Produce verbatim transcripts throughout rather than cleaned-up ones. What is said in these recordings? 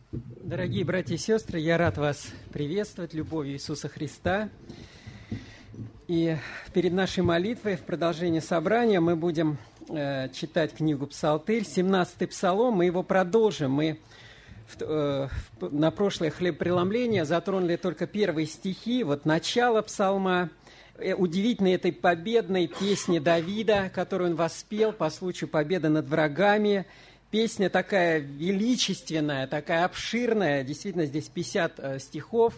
Дорогие братья и сестры, я рад вас приветствовать любовью Иисуса Христа. И перед нашей молитвой в продолжении собрания мы будем э, читать книгу «Псалтырь», семнадцатый псалом. Мы его продолжим. Мы в, э, в, на прошлое хлебопреломление затронули только первые стихи, вот начало псалма, э, удивительной этой победной песни Давида, которую он воспел по случаю победы над врагами. Песня такая величественная, такая обширная, действительно, здесь пятьдесят э, стихов,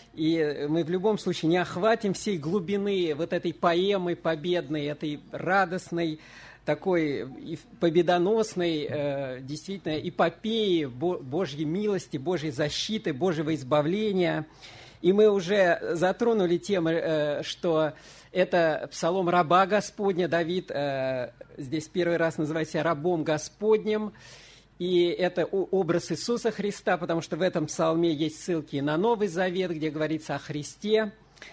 и мы в любом случае не охватим всей глубины вот этой поэмы победной, этой радостной, такой победоносной, э, действительно, эпопеи Божьей милости, Божьей защиты, Божьего избавления. И мы уже затронули тему, э, что это псалом раба Господня. Давид э, здесь первый раз называет себя рабом Господним. И это образ Иисуса Христа, потому что в этом псалме есть ссылки на Новый Завет, где говорится о Христе.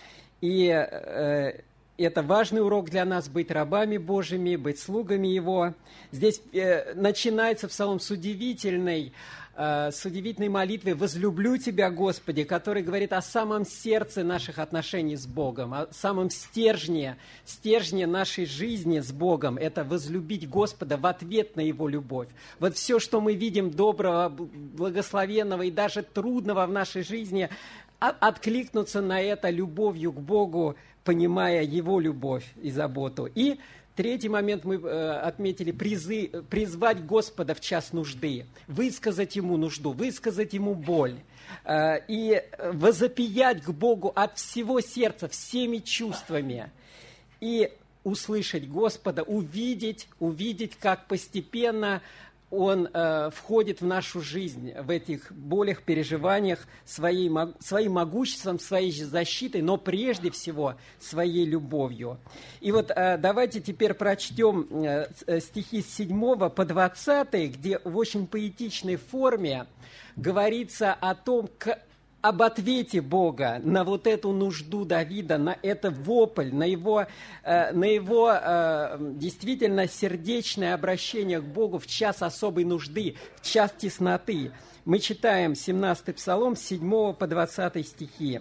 И э, это важный урок для нас — быть рабами Божьими, быть слугами Его. Здесь э, начинается псалом с удивительной, с удивительной молитвой «Возлюблю Тебя, Господи», который говорит о самом сердце наших отношений с Богом, о самом стержне, стержне нашей жизни с Богом. Это возлюбить Господа в ответ на Его любовь. Вот все, что мы видим доброго, благословенного и даже трудного в нашей жизни, откликнуться на это любовью к Богу, понимая Его любовь и заботу. И третий момент мы э, отметили — призы, призвать Господа в час нужды, высказать Ему нужду, высказать Ему боль э, и возопиять к Богу от всего сердца, всеми чувствами, и услышать Господа, увидеть, увидеть, как постепенно Он э, входит в нашу жизнь, в этих болях, переживаниях, своей, своим могуществом, своей защитой, но прежде всего своей любовью. И вот э, давайте теперь прочтем э, стихи с седьмого по двадцатый, где в очень поэтичной форме говорится о том, как об ответе Бога на вот эту нужду Давида, на это вопль, на его, э, на его э, действительно сердечное обращение к Богу в час особой нужды, в час тесноты. Мы читаем семнадцатый псалом с седьмого по двадцатый стихи.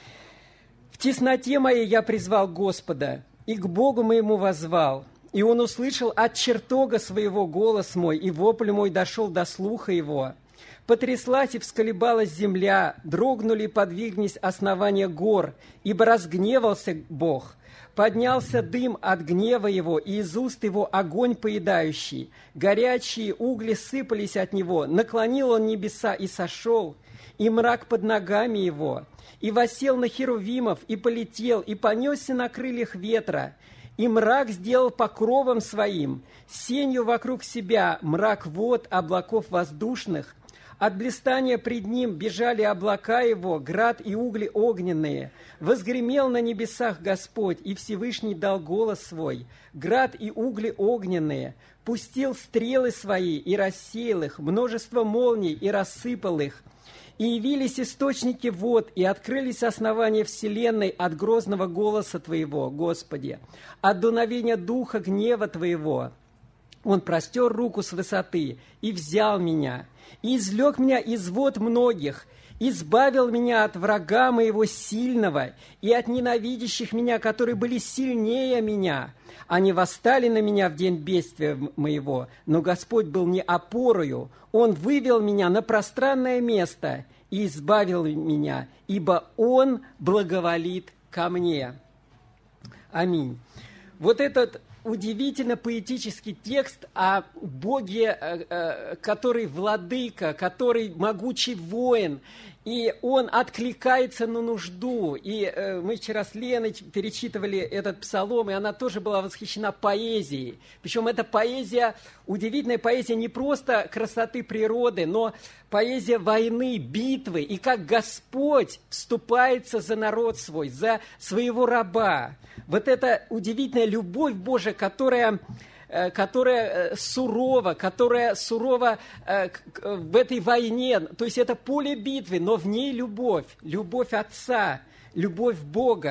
«В тесноте моей я призвал Господа, и к Богу моему воззвал, и Он услышал от чертога своего голос мой, и вопль мой дошел до слуха его. Потряслась и всколебалась земля, дрогнули и подвигнись основания гор, ибо разгневался Бог. Поднялся дым от гнева его, и из уст его огонь поедающий. Горячие угли сыпались от него, наклонил он небеса и сошел, и мрак под ногами его. И воссел на херувимов, и полетел, и понесся на крыльях ветра. И мрак сделал покровом своим, сенью вокруг себя, мрак вод, облаков воздушных. От блистания пред ним бежали облака его, град и угли огненные. Возгремел на небесах Господь, и Всевышний дал голос свой. Град и угли огненные. Пустил стрелы свои и рассеял их, множество молний и рассыпал их. И явились источники вод, и открылись основания вселенной от грозного голоса Твоего, Господи, от дуновения духа гнева Твоего. Он простер руку с высоты и взял меня, и извлек меня из вод многих, избавил меня от врага моего сильного и от ненавидящих меня, которые были сильнее меня. Они восстали на меня в день бедствия моего, но Господь был мне опорою. Он вывел меня на пространное место и избавил меня, ибо Он благоволит ко мне». Аминь. Вот этот удивительно поэтический текст о Боге, который владыка, который могучий воин, и он откликается на нужду. И мы вчера с Леной перечитывали этот псалом, и она тоже была восхищена поэзией. Причем эта поэзия, удивительная поэзия не просто красоты природы, но поэзия войны, битвы, и как Господь вступается за народ свой, за своего раба. Вот эта удивительная любовь Божия, которая, которая сурова, которая сурова в этой войне. То есть это поле битвы, но в ней любовь, любовь Отца, любовь Бога.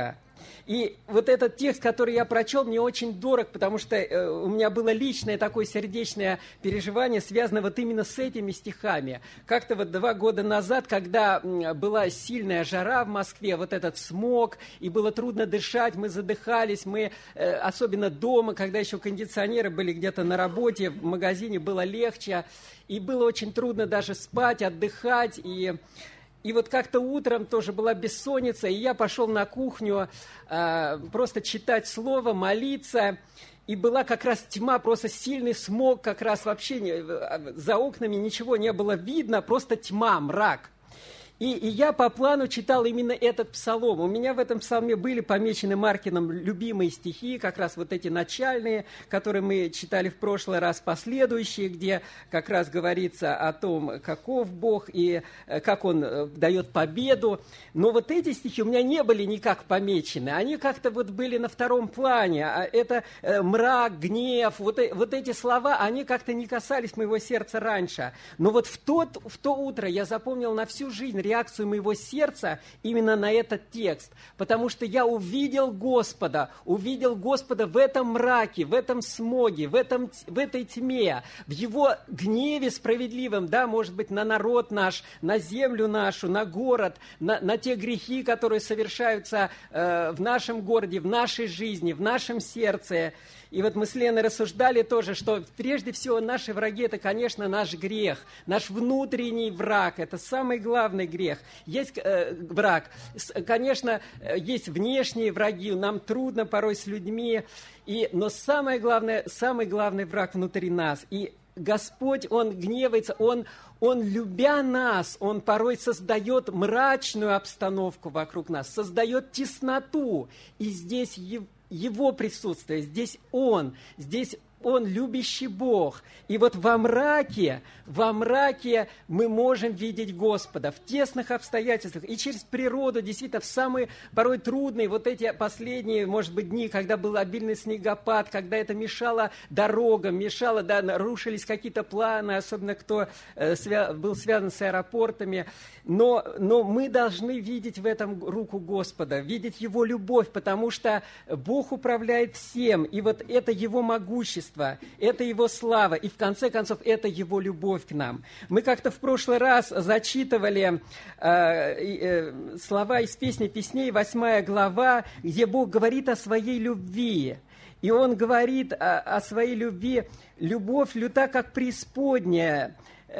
И вот этот текст, который я прочел, мне очень дорог, потому что э, у меня было личное такое сердечное переживание, связанное вот именно с этими стихами. Как-то вот два года назад, когда была сильная жара в Москве, вот этот смог, и было трудно дышать, мы задыхались, мы, э, особенно дома, когда еще кондиционеры были где-то на работе, в магазине было легче, и было очень трудно даже спать, отдыхать, и... И вот как-то утром тоже была бессонница, и я пошел на кухню э, просто читать слово, молиться. И была как раз тьма, просто сильный смог, как раз вообще не, за окнами ничего не было видно, просто тьма, мрак. И, и я по плану читал именно этот псалом. У меня в этом псалме были помечены Маркиным любимые стихи, как раз вот эти начальные, которые мы читали в прошлый раз, последующие, где как раз говорится о том, каков Бог и как Он дает победу. Но вот эти стихи у меня не были никак помечены. Они как-то вот были на втором плане. Это мрак, гнев, вот, вот эти слова, они как-то не касались моего сердца раньше. Но вот в, тот, в то утро я запомнил на всю жизнь реакцию моего сердца именно на этот текст, потому что я увидел Господа, увидел Господа в этом мраке, в этом смоге, в, этом, в этой тьме, в Его гневе справедливом, да, может быть, на народ наш, на землю нашу, на город, на, на те грехи, которые совершаются э, в нашем городе, в нашей жизни, в нашем сердце. И вот мы с Леной рассуждали тоже, что прежде всего наши враги – это, конечно, наш грех, наш внутренний враг, это самый главный грех. Есть э, враг, конечно, есть внешние враги, нам трудно порой с людьми, и, но самое главное, самый главный враг внутри нас. И Господь, Он гневается, Он, Он, любя нас, Он порой создает мрачную обстановку вокруг нас, создает тесноту, и здесь Его Его присутствие, здесь Он, здесь Он любящий Бог. И вот во мраке, во мраке мы можем видеть Господа, в тесных обстоятельствах и через природу, действительно, в самые порой трудные, вот эти последние, может быть, дни, когда был обильный снегопад, когда это мешало дорогам, мешало, да, нарушились какие-то планы, особенно кто э, свя- был связан с аэропортами. Но, но мы должны видеть в этом руку Господа, видеть Его любовь, потому что Бог управляет всем, и вот это Его могущество, это Его слава, и в конце концов это Его любовь к нам. Мы как-то в прошлый раз зачитывали э, э, слова из песни Песней, восьмая глава, где Бог говорит о своей любви. И Он говорит о, о своей любви: «Любовь люта, как преисподняя,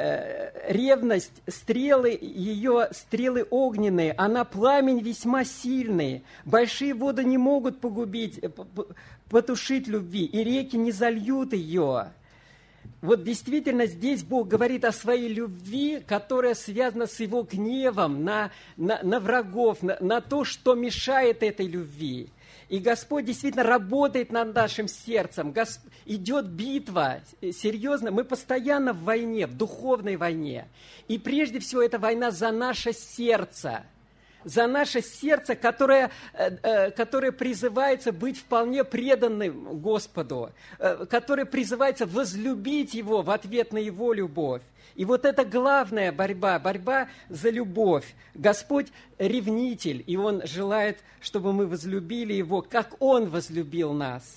ревность, стрелы ее, стрелы огненные, она пламень весьма сильный, большие воды не могут погубить, потушить любви, и реки не зальют ее». Вот действительно здесь Бог говорит о своей любви, которая связана с Его гневом на, на, на врагов, на, на то, что мешает этой любви. И Господь действительно работает над нашим сердцем. Госп... Идет битва, серьезно. Мы постоянно в войне, в духовной войне. И прежде всего это война за наше сердце. За наше сердце, которое, которое призывается быть вполне преданным Господу, которое призывается возлюбить Его в ответ на Его любовь. И вот это главная борьба, борьба за любовь. Господь ревнитель, и Он желает, чтобы мы возлюбили Его, как Он возлюбил нас.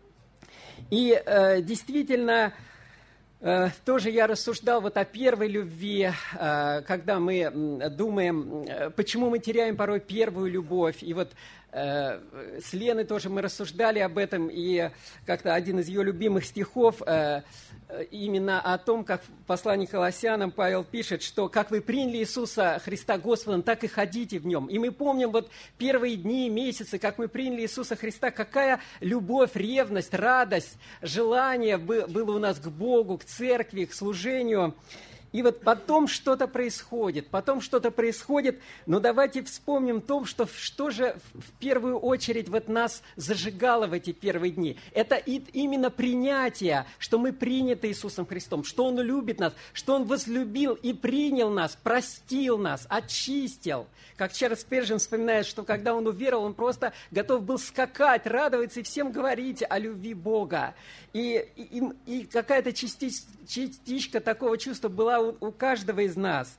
И э, действительно, э, тоже я рассуждал вот о первой любви, э, когда мы думаем, почему мы теряем порой первую любовь. И вот э, с Леной тоже мы рассуждали об этом, и как-то один из ее любимых стихов э, именно о том, как в послании к Колоссянам Павел пишет, что как вы приняли Иисуса Христа Господом, так и ходите в Нем. И мы помним вот первые дни, месяцы, как мы приняли Иисуса Христа, какая любовь, ревность, радость, желание было у нас к Богу, к церкви, к служению. И вот потом что-то происходит, потом что-то происходит, но давайте вспомним том, что, что же в первую очередь вот нас зажигало в эти первые дни. Это и, именно принятие, что мы приняты Иисусом Христом, что Он любит нас, что Он возлюбил и принял нас, простил нас, очистил. Как Чарльз Спержин вспоминает, что когда он уверовал, он просто готов был скакать, радоваться и всем говорить о любви Бога. И, и, и какая-то частичка, частичка такого чувства была у, у каждого из нас.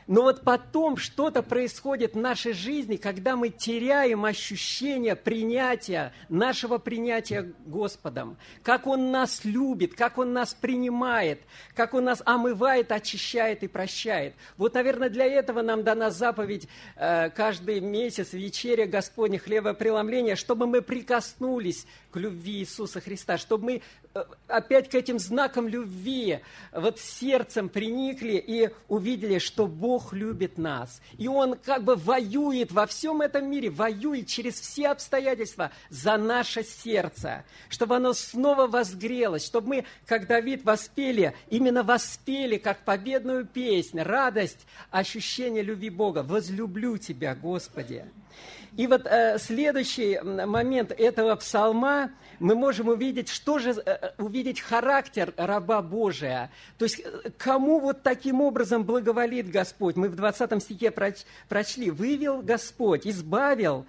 Но вот потом что-то происходит в нашей жизни, когда мы теряем ощущение принятия, нашего принятия Господом. Как Он нас любит, как Он нас принимает, как Он нас омывает, очищает и прощает. Вот, наверное, для этого нам дана заповедь э, каждый месяц, вечеря Господня, хлебопреломления, чтобы мы прикоснулись к любви Иисуса Христа, чтобы мы э, опять к этим знакам любви вот сердцем приникли и увидели, что Бог Бог любит нас, и Он как бы воюет во всем этом мире, воюет через все обстоятельства за наше сердце, чтобы оно снова возгрелось, чтобы мы, как Давид, воспели, именно воспели, как победную песнь, радость, ощущение любви Бога. «Возлюблю Тебя, Господи». И вот э, следующий момент этого псалма мы можем увидеть, что же, э, увидеть характер раба Божия. То есть, э, кому вот таким образом благоволит Господь. Мы в двадцатом стихе проч, прочли. «Вывел Господь, избавил,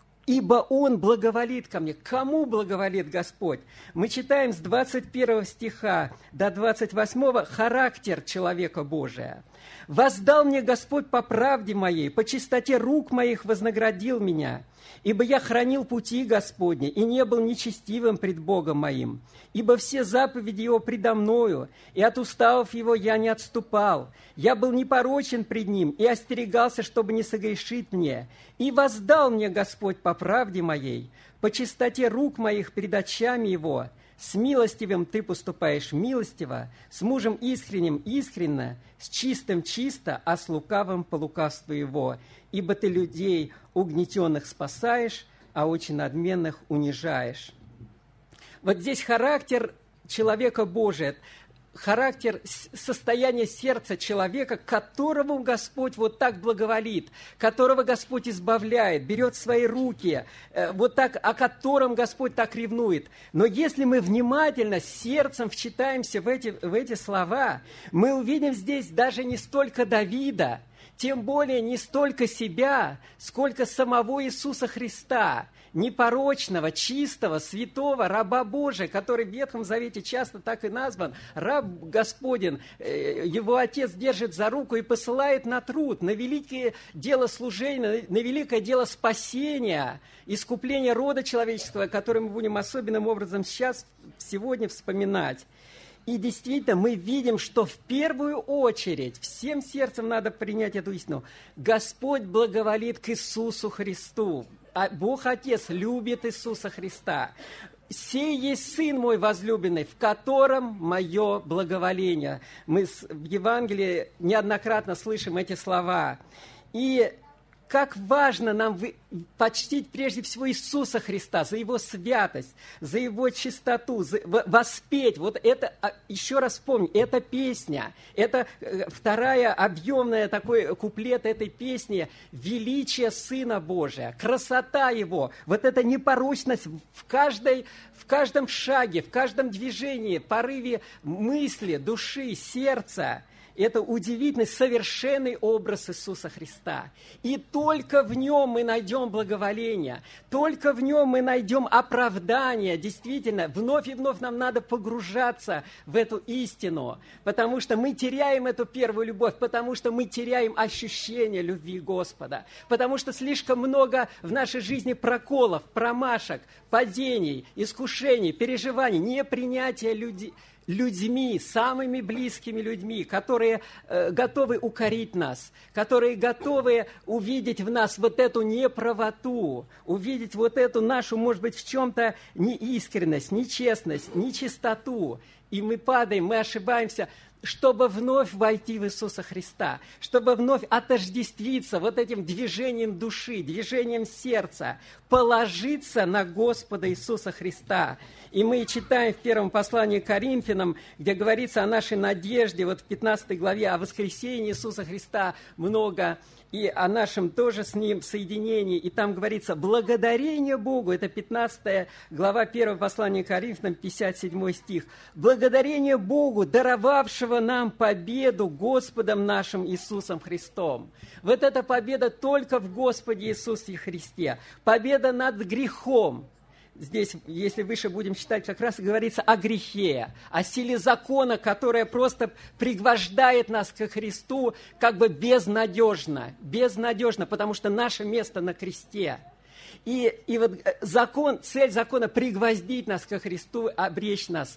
ибо Он благоволит ко мне». Кому благоволит Господь? Мы читаем с двадцать первого стиха до двадцать восьмого характер человека Божия. «Воздал мне Господь по правде моей, по чистоте рук моих вознаградил меня, ибо я хранил пути Господни и не был нечестивым пред Богом моим, ибо все заповеди Его предо мною, и от уставов Его я не отступал. Я был непорочен пред Ним и остерегался, чтобы не согрешить мне. И воздал мне Господь по правде моей, по чистоте рук моих пред очами Его. С милостивым ты поступаешь милостиво, с мужем искренним искренно, с чистым чисто, а с лукавым по лукавству его. Ибо ты людей угнетенных спасаешь, а очень надменных унижаешь». Вот здесь характер человека Божия, характер, состояние сердца человека, которого Господь вот так благоволит, которого Господь избавляет, берет в свои руки, вот так, о котором Господь так ревнует. Но если мы внимательно, сердцем вчитаемся в эти, в эти слова, мы увидим здесь даже не столько Давида, тем более не столько себя, сколько самого Иисуса Христа, непорочного, чистого, святого раба Божия, который в Ветхом Завете часто так и назван, раб Господень. Его Отец держит за руку и посылает на труд, на великое дело служения, на великое дело спасения, искупления рода человеческого, которое мы будем особенным образом сейчас, сегодня вспоминать. И действительно, мы видим, что в первую очередь, всем сердцем надо принять эту истину, Господь благоволит к Иисусу Христу. А Бог Отец любит Иисуса Христа. «Сей есть Сын мой возлюбленный, в котором мое благоволение». Мы в Евангелии неоднократно слышим эти слова. И как важно нам почтить прежде всего Иисуса Христа за Его святость, за Его чистоту, за, воспеть. Вот это, еще раз вспомню, это песня, это вторая объемная такой куплет этой песни, величие Сына Божия, красота Его, вот эта непорочность в, каждой, в каждом шаге, в каждом движении, порыве мысли, души, сердца. Это удивительный, совершенный образ Иисуса Христа. И только в Нем мы найдем благоволение, только в Нем мы найдем оправдание. Действительно, вновь и вновь нам надо погружаться в эту истину, потому что мы теряем эту первую любовь, потому что мы теряем ощущение любви Господа, потому что слишком много в нашей жизни проколов, промашек, падений, искушений, переживаний, непринятия людей. людьми, самыми близкими людьми, которые э, готовы укорить нас, которые готовы увидеть в нас вот эту неправоту, увидеть вот эту нашу, может быть, в чем-то неискренность, нечестность, нечистоту. И мы падаем, мы ошибаемся, чтобы вновь войти в Иисуса Христа, чтобы вновь отождествиться вот этим движением души, движением сердца, положиться на Господа Иисуса Христа. И мы читаем в первом послании к Коринфянам, где говорится о нашей надежде, вот в пятнадцатой главе, о воскресении Иисуса Христа много, и о нашем тоже с Ним соединении. И там говорится «благодарение Богу». Это пятнадцатая глава первого послания к Коринфянам, пятьдесят седьмой стих. «Благодарение Богу, даровавшего нам победу Господом нашим Иисусом Христом». Вот эта победа только в Господе Иисусе Христе. Победа над грехом. здесь, если выше будем читать, как раз и говорится о грехе, о силе закона, которая просто пригвождает нас ко Христу как бы безнадежно, безнадежно, потому что наше место на кресте. И, и вот закон, цель закона пригвоздить нас ко Христу, обречь нас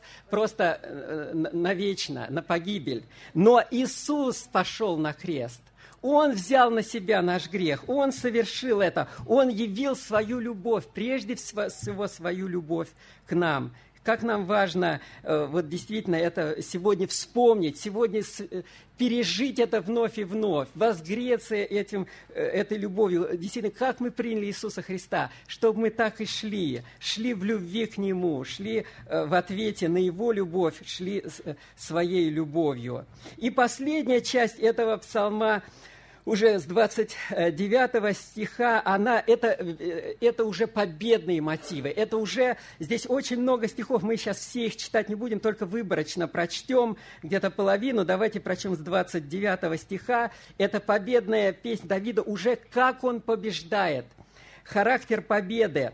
просто навечно, на погибель. Но Иисус пошел на крест. Он взял на себя наш грех, Он совершил это, Он явил свою любовь, прежде всего свою любовь к нам. Как нам важно вот действительно это сегодня вспомнить, сегодня пережить это вновь и вновь, возгреться этим, этой любовью. Действительно, как мы приняли Иисуса Христа, чтобы мы так и шли, шли в любви к Нему, шли в ответе на Его любовь, шли своей любовью. И последняя часть этого псалма, уже с двадцать девятого стиха, она, это, это уже победные мотивы. Это уже, здесь очень много стихов, мы сейчас все их читать не будем, только выборочно прочтем, где-то половину. Давайте прочтем с двадцать девятого стиха. Это победная песня Давида, уже как он побеждает. Характер победы.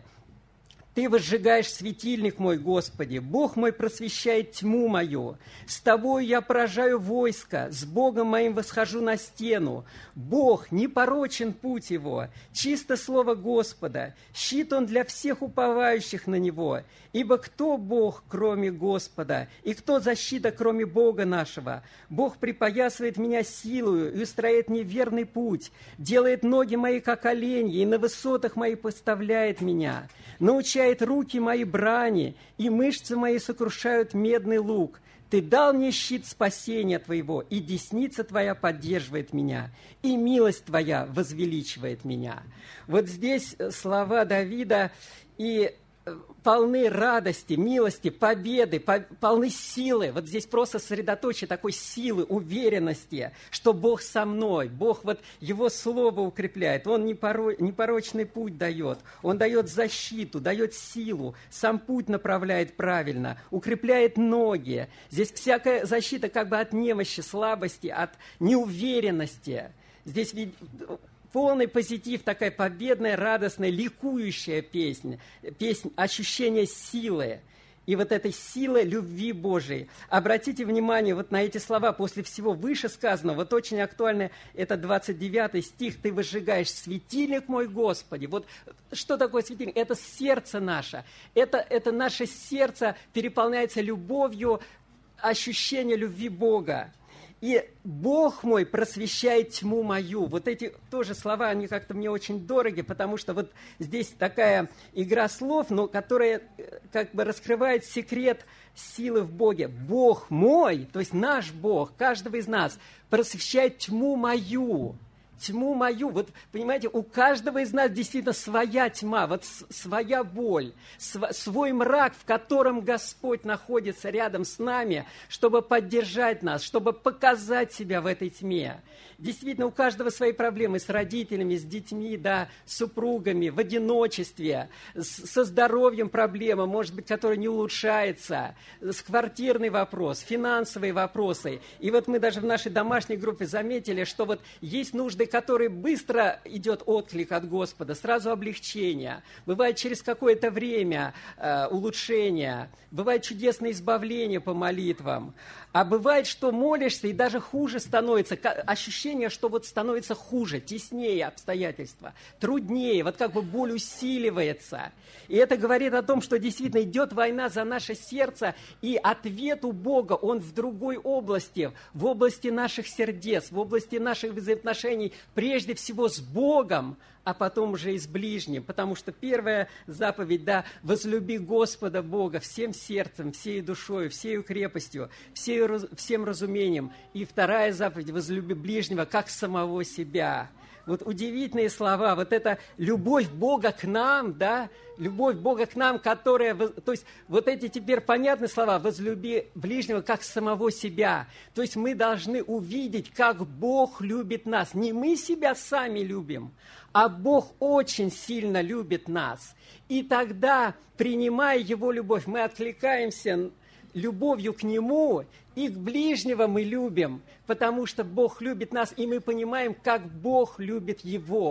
Ты возжигаешь светильник мой, Господи, Бог мой просвещает тьму мою. С Тобою я поражаю войско, с Богом моим восхожу на стену. Бог, непорочен путь Его, чисто слово Господа, щит Он для всех уповающих на Него. Ибо кто Бог, кроме Господа, и кто защита, кроме Бога нашего? Бог припоясывает меня силою и устроит мне верный путь, делает ноги мои, как оленьи, и на высотах мои поставляет меня. Научает руки мои брани, и мышцы мои сокрушают медный лук. Ты дал мне щит спасения Твоего, и десница Твоя поддерживает меня, и милость Твоя возвеличивает меня». Вот здесь слова Давида и полны радости, милости, победы, полны силы. Вот здесь просто сосредоточие такой силы, уверенности, что Бог со мной, Бог вот Его Слово укрепляет, Он непорочный путь дает, Он дает защиту, дает силу, сам путь направляет правильно, укрепляет ноги. Здесь всякая защита как бы от немощи, слабости, от неуверенности. Здесь ведь полный позитив, такая победная, радостная, ликующая песня, песня, ощущение силы. И вот этой силы любви Божией. Обратите внимание вот на эти слова после всего вышесказанного. Вот очень актуально это двадцать девятый стих. «Ты возжигаешь светильник мой, Господи». Вот что такое светильник? Это сердце наше. Это, это наше сердце переполняется любовью, ощущение любви Бога. И Бог мой просвещает тьму мою. Вот эти тоже слова, они как-то мне очень дороги, потому что вот здесь такая игра слов, но которая как бы раскрывает секрет силы в Боге. Бог мой, то есть наш Бог, каждого из нас, просвещает тьму мою. Тьму мою, вот понимаете, у каждого из нас действительно своя тьма, вот своя боль, св- свой мрак, в котором Господь находится рядом с нами, чтобы поддержать нас, чтобы показать себя в этой тьме. Действительно, у каждого свои проблемы с родителями, с детьми, да, с супругами, в одиночестве, с, со здоровьем проблема, может быть, которая не улучшается, с квартирный вопрос, финансовые вопросы. И вот мы даже в нашей домашней группе заметили, что вот есть нужды, которые быстро идет отклик от Господа, сразу облегчение. Бывает через какое-то время э, улучшение, бывает чудесное избавление по молитвам. А бывает, что молишься, и даже хуже становится, ощущение, что вот становится хуже, теснее обстоятельства, труднее, вот как бы боль усиливается. И это говорит о том, что действительно идет война за наше сердце, и ответ у Бога, он в другой области, в области наших сердец, в области наших взаимоотношений, прежде всего с Богом, а потом уже и с ближним. Потому что первая заповедь, да, возлюби Господа Бога всем сердцем, всей душой, всею крепостью, всею, всем разумением. И вторая заповедь, возлюби ближнего, как самого себя. Вот удивительные слова, вот эта любовь Бога к нам, да, любовь Бога к нам, которая, то есть вот эти теперь понятные слова, возлюби ближнего как самого себя. То есть мы должны увидеть, как Бог любит нас. Не мы себя сами любим, а Бог очень сильно любит нас. И тогда, принимая Его любовь, мы откликаемся любовью к Нему, и к ближнего мы любим, потому что Бог любит нас, и мы понимаем, как Бог любит Его.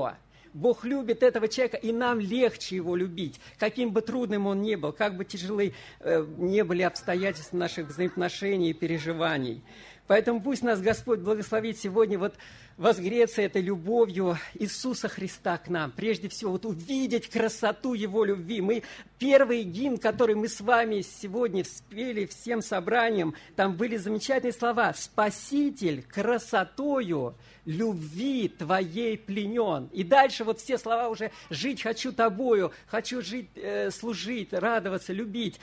Бог любит этого человека, и нам легче его любить, каким бы трудным он ни был, как бы тяжелы э, не были обстоятельства наших взаимоотношений и переживаний. Поэтому пусть нас Господь благословит сегодня вот возгреться этой любовью Иисуса Христа к нам. Прежде всего, вот увидеть красоту Его любви. Мы первый гимн, который мы с вами сегодня спели всем собранием, там были замечательные слова: «Спаситель красотою любви Твоей пленен». И дальше вот все слова уже: «Жить хочу Тобою, хочу жить, э, служить, радоваться, любить».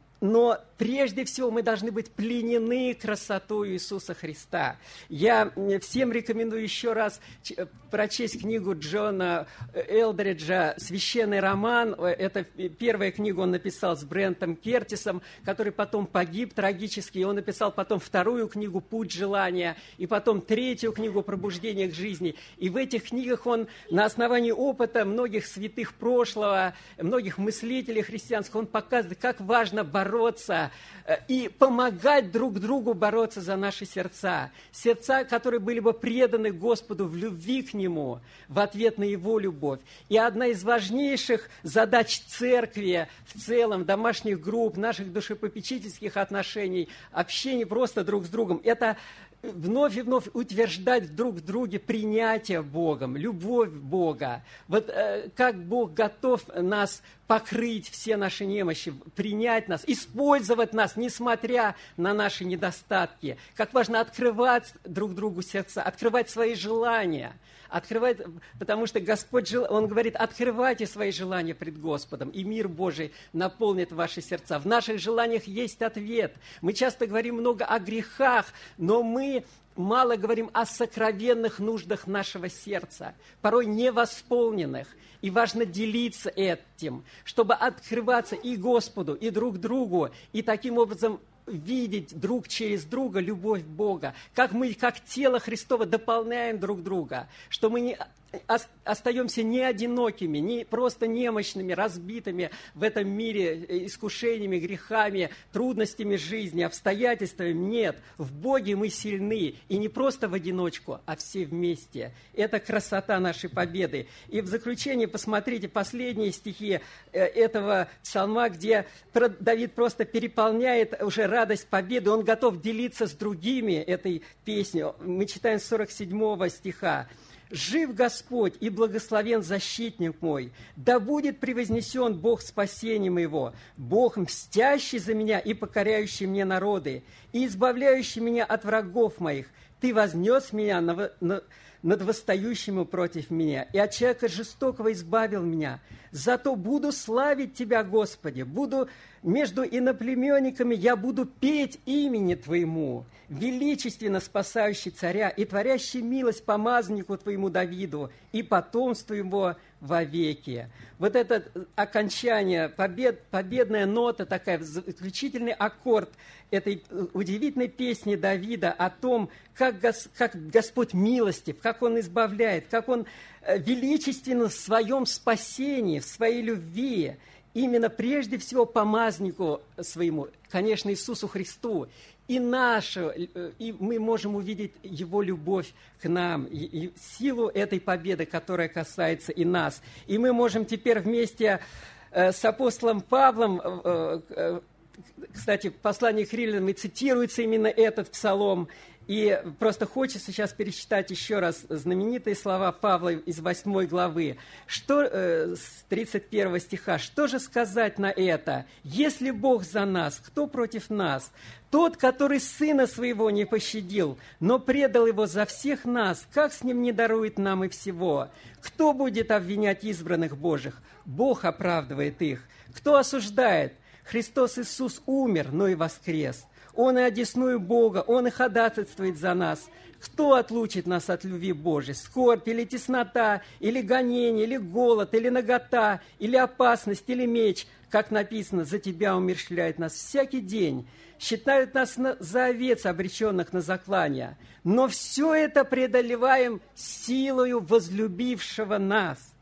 Но прежде всего мы должны быть пленены красотой Иисуса Христа. Я всем рекомендую еще раз прочесть книгу Джона Элдриджа «Священный роман». Это первая книга он написал с Брентом Кертисом, который потом погиб трагически. И он написал потом вторую книгу «Путь желания», и потом третью книгу «Пробуждение к жизни». И в этих книгах он на основании опыта многих святых прошлого, многих мыслителей христианских, он показывает, как важно бороться бороться и помогать друг другу бороться за наши сердца. Сердца, которые были бы преданы Господу в любви к Нему, в ответ на Его любовь. И одна из важнейших задач церкви в целом, домашних групп, наших душепопечительских отношений, общения просто друг с другом, это вновь и вновь утверждать друг в друге принятие Богом, любовь Бога. Вот э, как Бог готов нас покрыть все наши немощи, принять нас, использовать нас, несмотря на наши недостатки. Как важно открывать друг другу сердца, открывать свои желания. Открывать, потому что Господь, Он говорит: открывайте свои желания пред Господом, и мир Божий наполнит ваши сердца. В наших желаниях есть ответ. Мы часто говорим много о грехах, но мы мало говорим о сокровенных нуждах нашего сердца, порой невосполненных. И важно делиться этим, чтобы открываться и Господу, и друг другу, и таким образом видеть друг через друга любовь Бога, как мы, как тело Христово, дополняем друг друга, что мы не остаемся не одинокими, не просто немощными, разбитыми в этом мире искушениями, грехами, трудностями жизни, обстоятельствами. Нет, в Боге мы сильны, и не просто в одиночку, а все вместе. Это красота нашей победы. И в заключение посмотрите последние стихи этого псалма, где Давид просто переполняет уже радость победы, он готов делиться с другими этой песней. Мы читаем с сорок седьмого стиха. «Жив Господь и благословен защитник мой, да будет превознесен Бог спасения моего, Бог мстящий за меня и покоряющий мне народы, и избавляющий меня от врагов моих. Ты вознес меня на, на, над восстающими против меня, и от человека жестокого избавил меня. Зато буду славить Тебя, Господи, буду между иноплеменниками, я буду петь имени Твоему, величественно спасающий царя и творящий милость помазаннику Твоему Давиду и потомству его вовеки». Вот это окончание, побед, победная нота такая, заключительный аккорд этой удивительной песни Давида о том, как, Гос, как Господь милостив, как Он избавляет, как Он величественно в своем спасении, в своей любви, именно прежде всего помазаннику своему, конечно, Иисусу Христу, и нашу, и мы можем увидеть Его любовь к нам, и, и силу этой победы, которая касается и нас. И мы можем теперь вместе э, с апостолом Павлом, э, э, кстати, в послании к Римлянам цитируется именно этот псалом, и просто хочется сейчас перечитать еще раз знаменитые слова Павла из восьмой главы, что, э, с тридцать первого стиха. «Что же сказать на это? Если Бог за нас, кто против нас? Тот, который Сына Своего не пощадил, но предал Его за всех нас, как с Ним не дарует нам и всего? Кто будет обвинять избранных Божьих? Бог оправдывает их. Кто осуждает? Христос Иисус умер, но и воскрес. Он и одесную Бога, Он и ходатайствует за нас. Кто отлучит нас от любви Божией? Скорбь или теснота, или гонение, или голод, или нагота, или опасность, или меч? Как написано, за Тебя умерщвляют нас всякий день, считают нас за овец, обреченных на заклание. Но все это преодолеваем силою возлюбившего нас.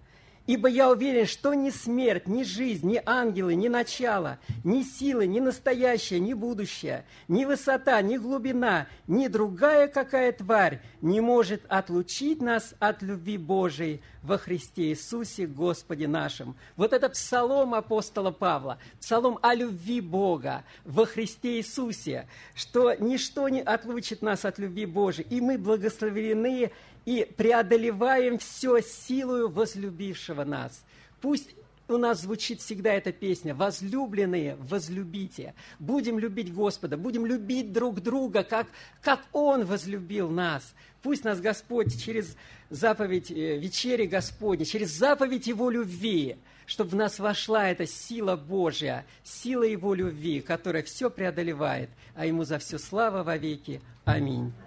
Ибо я уверен, что ни смерть, ни жизнь, ни ангелы, ни начало, ни силы, ни настоящее, ни будущее, ни высота, ни глубина, ни другая какая тварь не может отлучить нас от любви Божией во Христе Иисусе Господе нашим». Вот это псалом апостола Павла, псалом о любви Бога во Христе Иисусе, что ничто не отлучит нас от любви Божией, и мы благословлены и преодолеваем все силою возлюбившего нас. Пусть у нас звучит всегда эта песня: «Возлюбленные, возлюбите». Будем любить Господа, будем любить друг друга, как, как Он возлюбил нас. Пусть нас Господь через заповедь вечери Господней, через заповедь Его любви, чтобы в нас вошла эта сила Божья, сила Его любви, которая все преодолевает. А Ему за все слава во веки. Аминь.